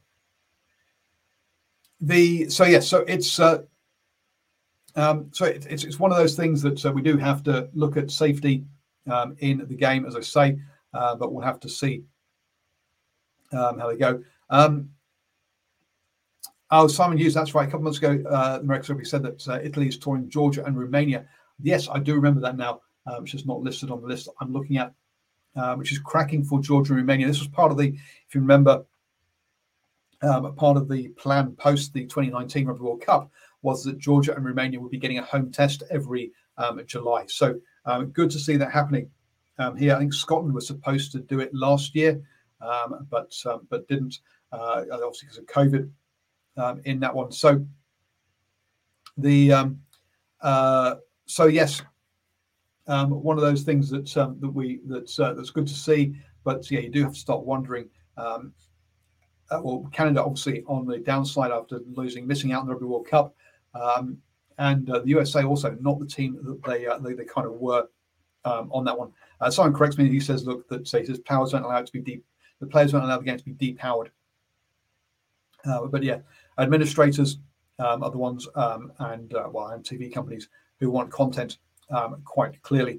A: the so yes, yeah, so it's uh, um, so it, it's it's one of those things that uh, we do have to look at safety um, in the game, as I say, uh, but we'll have to see um, how they go. Um, oh, Simon Hughes, that's right. A couple months ago, uh, American Rugby said that uh, Italy is touring Georgia and Romania. Yes, I do remember that now. Uh, which is not listed on the list I'm looking at, uh, which is cracking for Georgia and Romania. This was part of the, if you remember, um, part of the plan post the twenty nineteen Rugby World Cup was that Georgia and Romania would be getting a home test every um, July. So um, good to see that happening um, here. I think Scotland was supposed to do it last year, um, but um, but didn't, uh, obviously because of COVID um, in that one. So the um, uh, so yes. Um, one of those things that um, that we that's uh, that's good to see, but yeah, you do have to start wondering. Um, uh, well, Canada obviously on the downside after losing, missing out on the Rugby World Cup, um, and uh, the U S A also not the team that they uh, they, they kind of were um, on that one. Uh, Simon corrects me. He says, look, that he says powers don't allow it to be deep. The players don't allow the game to be depowered. Uh, but yeah, administrators um, are the ones um, and uh, well, and T V companies who want content um, quite clearly.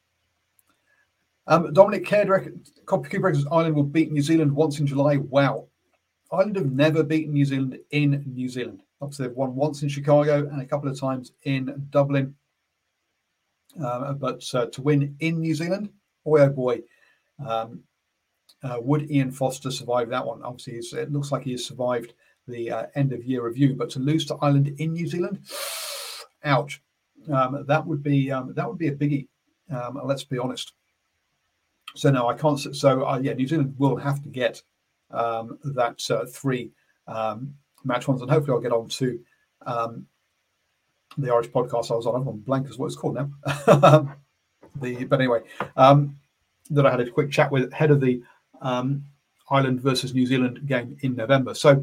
A: Um, Dominic Caird, Cooper Ireland will beat New Zealand once in July. Wow. Ireland have never beaten New Zealand in New Zealand. Obviously, they've won once in Chicago and a couple of times in Dublin. Um, but uh, to win in New Zealand, boy, oh boy, um, uh, would Ian Foster survive that one? Obviously, it's, it looks like he has survived the uh, end-of-year review. But to lose to Ireland in New Zealand, ouch. Um, that would be um, that would be a biggie. Um, let's be honest. So no, I can't. So uh, yeah, New Zealand will have to get um, that uh, three um, match ones, and hopefully I'll get on to um, the Irish podcast I was on. I'm on blank as what it's called now. the but anyway, um, that I had a quick chat with ahead of the um, Ireland versus New Zealand game in November. So,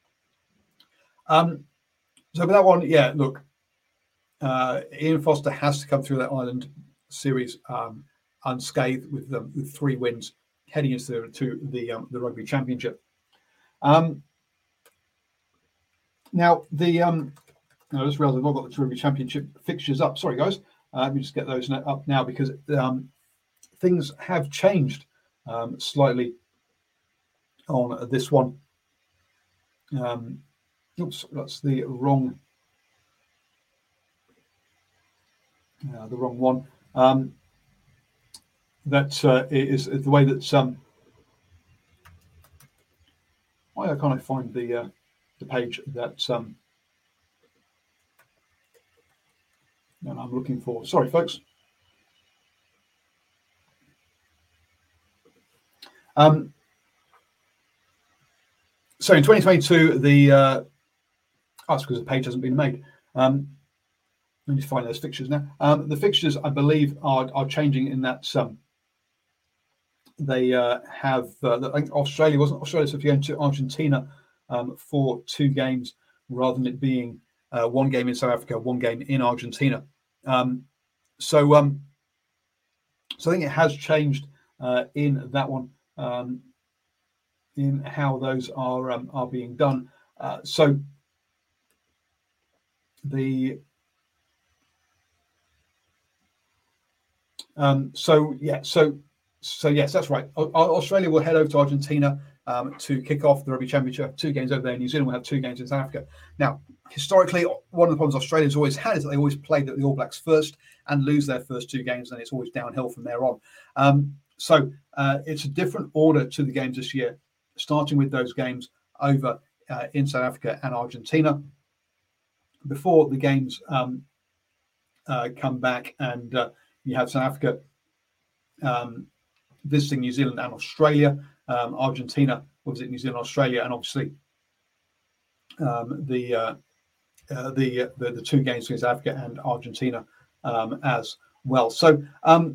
A: um, so for that one, yeah, look, uh, Ian Foster has to come through that Ireland series um, unscathed with um, with three wins heading into the, to the um, the Rugby Championship. Um, now the um, I just realised I've not got the Rugby Championship fixtures up. Sorry, guys. Uh, let me just get those up now because um, things have changed um, slightly on this one. Um, oops, that's the wrong, uh, the wrong one. Um, that uh, is, is the way that um, why can't I find the uh, the page that um, that I'm looking for? Sorry, folks. Um, so in twenty twenty-two, the uh, oh, it's because the page hasn't been made. Um, let me find those fixtures now. Um, the fixtures, I believe, are are changing in that um, they uh, have. Uh, I think Australia wasn't Australia, so if you're going to Argentina um, for two games rather than it being uh, one game in South Africa, one game in Argentina. Um, so, um, so I think it has changed uh, in that one. Um, in how those are um, are being done. Uh, so the um, so yeah so so yes, that's right. O- Australia will head over to Argentina um, to kick off the Rugby Championship. Two games over there. New Zealand will have two games in South Africa. Now, historically, one of the problems Australia's always had is that they always play the All Blacks first and lose their first two games, and it's always downhill from there on. Um, so uh, it's a different order to the games this year, starting with those games over uh, in South Africa and Argentina before the games um, uh, come back, and uh, you have South Africa um, visiting New Zealand and Australia, um, Argentina will visit New Zealand, Australia, and obviously um, the, uh, uh, the, uh, the the two games between South Africa and Argentina um, as well. So um,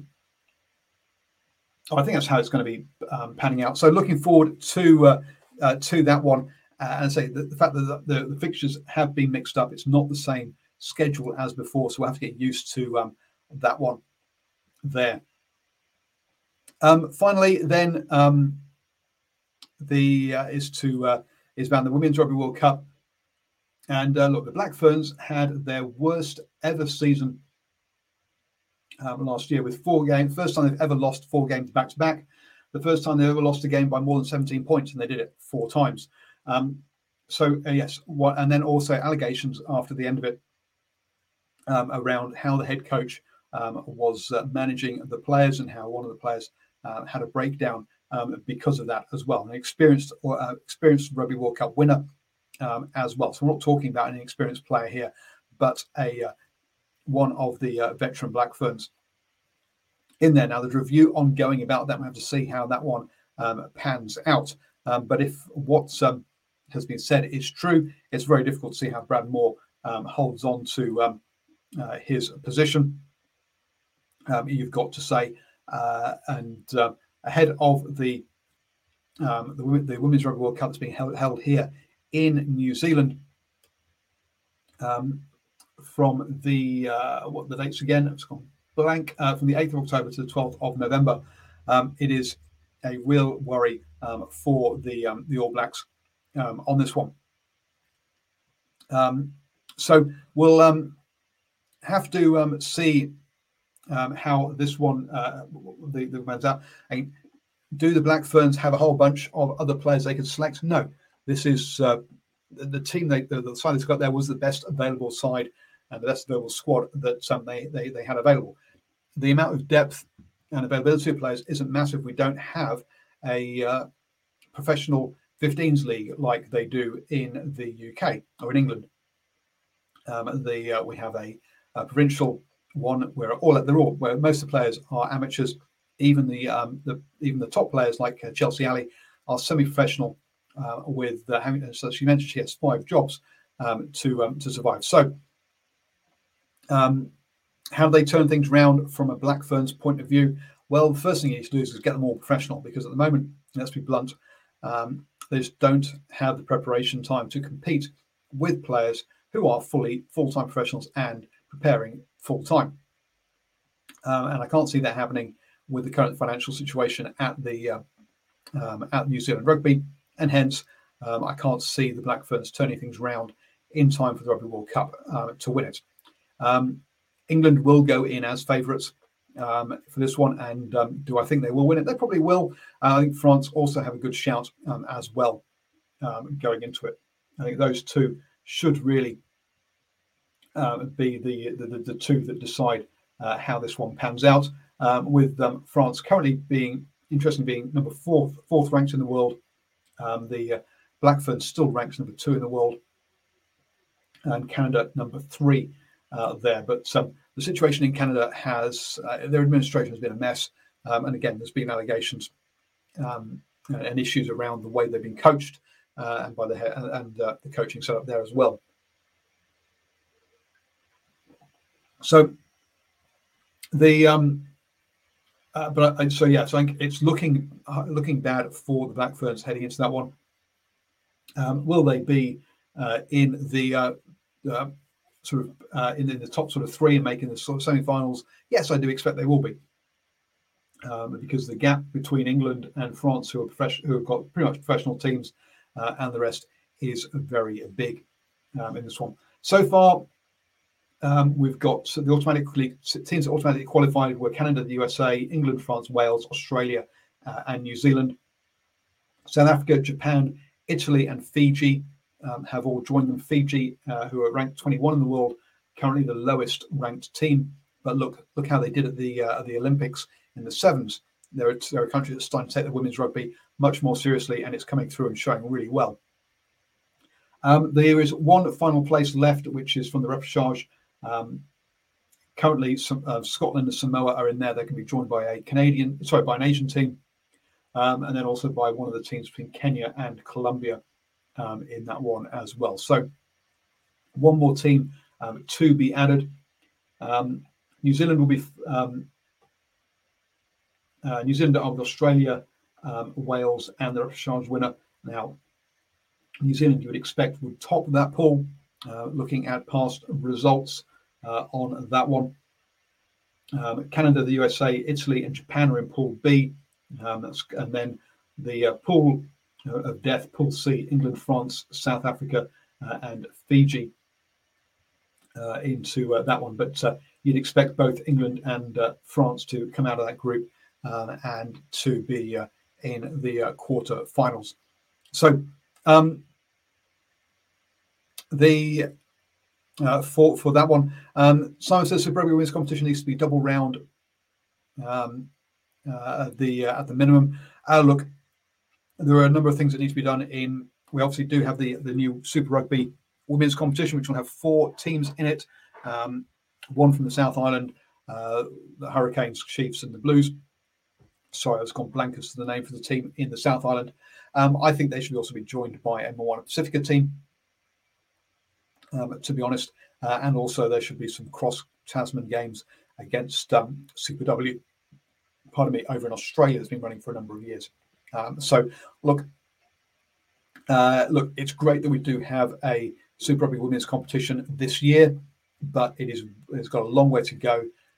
A: I think that's how it's going to be um, panning out. So looking forward to uh, uh, to that one, uh, and say the, the fact that the, the, the fixtures have been mixed up. It's not the same schedule as before, so we'll have to get used to um, that one there. Um, finally, then um, the uh, is to uh, is about the Women's Rugby World Cup, and uh, look, the Black Ferns had their worst ever season Um, last year with four games. First time they've ever lost four games back to back. The first time they ever lost a game by more than seventeen points, and they did it four times. Um, so uh, yes, what, and then also allegations after the end of it um, around how the head coach um, was uh, managing the players and how one of the players uh, had a breakdown um, because of that as well. An experienced or uh, experienced Rugby World Cup winner um, as well. So we're not talking about an experienced player here, but a uh, one of the uh, veteran Black Ferns in there. Now, there's a review ongoing about that. We have to see how that one um, pans out. Um, but if what um, has been said is true, it's very difficult to see how Brad Moore um, holds on to um, uh, his position. Um, you've got to say, uh, and uh, ahead of the, um, the the Women's Rugby World Cup that's being held, held here in New Zealand. Um, from the uh, what the dates again? It's gone blank uh, from the eighth of October to the twelfth of November. Um, it is a real worry um, for the um, the All Blacks um, on this one. Um, so we'll um, have to um, see um, how this one uh, the the runs out. And do the Black Ferns have a whole bunch of other players they could select? No. This is uh, the, the team they the, the side that's got there was the best available side and the best available squad that um, they, they they had available. The amount of depth and availability of players isn't massive. We don't have a uh, professional fifteens league like they do in the U K or in England. Um, the uh, we have a, a provincial one where all they're all where most of the players are amateurs. Even the um, the even the top players like uh, Chelsea Ali are semi-professional. Uh, with uh, having, so she mentioned she has five jobs um, to um, to survive. So, um, how do they turn things around from a Black Ferns point of view? Well, the first thing you need to do is, is get them all professional, because at the moment, let's be blunt, um, they just don't have the preparation time to compete with players who are fully full-time professionals and preparing full-time. Um, and I can't see that happening with the current financial situation at the uh, um, at New Zealand Rugby. And hence, um, I can't see the Black Ferns turning things around in time for the Rugby World Cup uh, to win it. Um, England will go in as favourites um, for this one, and um, do I think they will win it? They probably will. Uh, I think France also have a good shout um, as well um, going into it. I think those two should really uh, be the, the the two that decide uh, how this one pans out. Um, with um, France currently being, interestingly, being number fourth, fourth ranked in the world. Um, the uh, Black Ferns still ranks number two in the world, and Canada number three uh, there. But um, the situation in Canada has, uh, their administration has been a mess. Um, and again, there's been allegations um, and issues around the way they've been coached uh, and by the and, and uh, the coaching setup there as well. So the um, Uh, but I, so yeah, so I think it's looking uh, looking bad for the Black Ferns heading into that one. Um, will they be uh, in the uh, uh, sort of uh, in, in the top sort of three and making the sort of semi-finals? Yes, I do expect they will be, um, because the gap between England and France, who are professional, who have got pretty much professional teams, uh, and the rest is very big um, in this one. So far, Um, we've got the automatically teams that automatically qualified were Canada, the U S A, England, France, Wales, Australia, uh, and New Zealand. South Africa, Japan, Italy, and Fiji um, have all joined them. Fiji, uh, who are ranked twenty-one in the world, currently the lowest ranked team. But look, look how they did at the uh, the Olympics in the sevens. They're, they're a country that's starting to take the women's rugby much more seriously, and it's coming through and showing really well. Um, there is one final place left, which is from the repechage. Um, currently, some, uh, Scotland and Samoa are in there. They can be joined by a Canadian, sorry, by an Asian team, um, and then also by one of the teams between Kenya and Colombia um, in that one as well. So, one more team um, to be added. Um, New Zealand will be um, uh, New Zealand are with Australia, um, Wales, and the repechage winner. Now, New Zealand, you would expect, would top that pool. Uh, looking at past results uh, on that one. Um, Canada, the U S A, Italy, and Japan are in Pool B. Um, that's, and then the uh, pool of death, Pool C, England, France, South Africa, uh, and Fiji uh, into uh, that one. But uh, you'd expect both England and uh, France to come out of that group uh, and to be uh, in the uh, quarter finals. So, um, The uh, for for that one, um, Simon says Super Rugby Women's competition needs to be double round um, uh, at the uh, at the minimum. Uh, look, there are a number of things that need to be done. In we obviously do have the the new Super Rugby Women's competition, which will have four teams in it. Um, one from the South Island, uh, the Hurricanes, Chiefs, and the Blues. Sorry, I was gone blank as to the name for the team in the South Island. Um, I think they should also be joined by a Moana Pacifica team. Um, to be honest, uh, and also there should be some cross-Tasman games against um, Super W, pardon me, over in Australia. That's been running for a number of years. Um, so, look, uh, look, it's great that we do have a Super Rugby Women's competition this year, but it is it's got a long way to go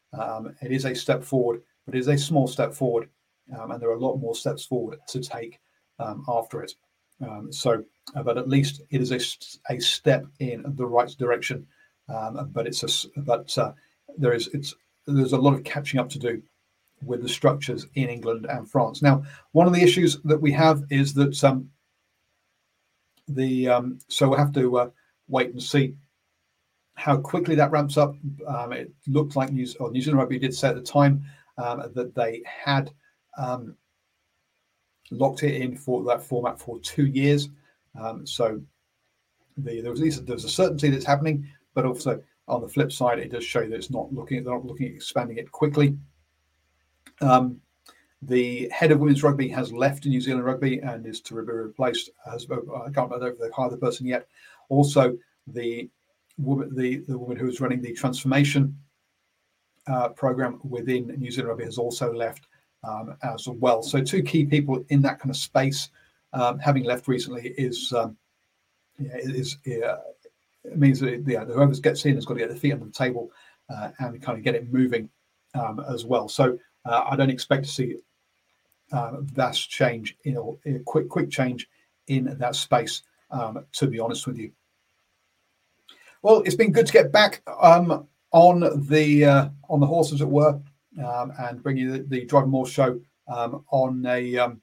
A: Um, it is a step forward, but it is a small step forward, um, and there are a lot more steps forward to take um, after it. Um, so, uh, but at least it is a, a step in the right direction. Um, but it's a but uh, there is it's there's a lot of catching up to do with the structures in England and France. Now, one of the issues that we have is that um, the um, so we'll have to uh, wait and see how quickly that ramps up. Um, it looked like New, or New Zealand Rugby did say at the time um, that they had um, locked it in for that format for two years. Um, so the, there was at least there's a certainty that's happening, but also on the flip side, it does show that it's not looking they're not looking at expanding it quickly. Um, the head of women's rugby has left New Zealand Rugby and is to be replaced. As I can't remember if they've hired the person yet. Also, the woman, the, the woman who is running the transformation uh, program within New Zealand Rugby has also left um, as well. So, two key people in that kind of space um, having left recently is um, yeah, is yeah, it means that yeah, whoever gets in has got to get their feet under the table uh, and kind of get it moving um, as well. So. Uh, I don't expect to see um, vast change, you know, a quick, quick change in that space. Um, to be honest with you, well, it's been good to get back um, on the uh, on the horse, as it were, um, and bring you the, the Driving More show um, on a um,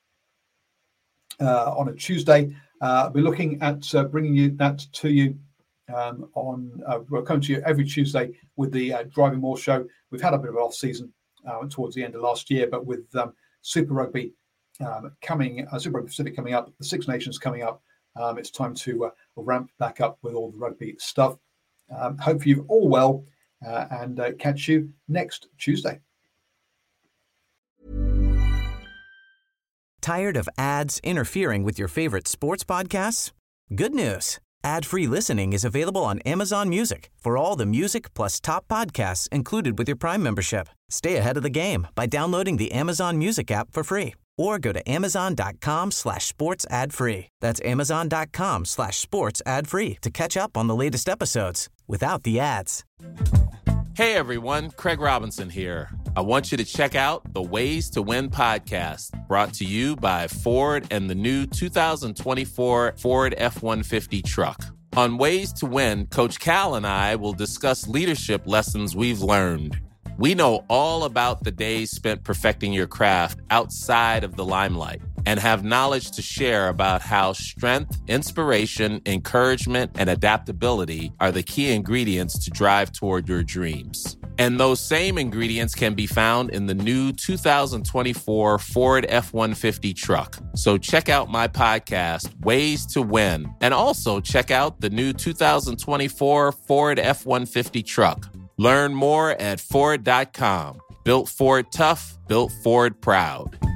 A: uh, on a Tuesday. Uh, I'll be looking at uh, bringing you that to you um, on. Uh, we'll come to you every Tuesday with the uh, Driving More show. We've had a bit of an off season. Uh, towards the end of last year, but with um, Super Rugby um, coming, uh, Super Rugby Pacific coming up, the Six Nations coming up, um, it's time to uh, ramp back up with all the rugby stuff. Um, hope you're all well uh, and uh, catch you next Tuesday.
C: Tired of ads interfering with your favorite sports podcasts? Good news. Ad-free listening is available on Amazon Music for all the music plus top podcasts included with your Prime membership. Stay ahead of the game by downloading the Amazon Music app for free or go to amazon.com slash sports ad free. That's amazon.com slash sports ad free to catch up on the latest episodes without the ads.
E: Hey everyone, Craig Robinson here. I want you to check out the Ways to Win podcast, brought to you by Ford and the new two thousand twenty-four Ford F one fifty truck. On Ways to Win, Coach Cal and I will discuss leadership lessons we've learned. We know all about the days spent perfecting your craft outside of the limelight and have knowledge to share about how strength, inspiration, encouragement, and adaptability are the key ingredients to drive toward your dreams. And those same ingredients can be found in the new two thousand twenty-four Ford F one fifty truck. So check out my podcast, Ways to Win, and also check out the new two thousand twenty-four Ford F one fifty truck. Learn more at Ford dot com. Built Ford tough, built Ford proud.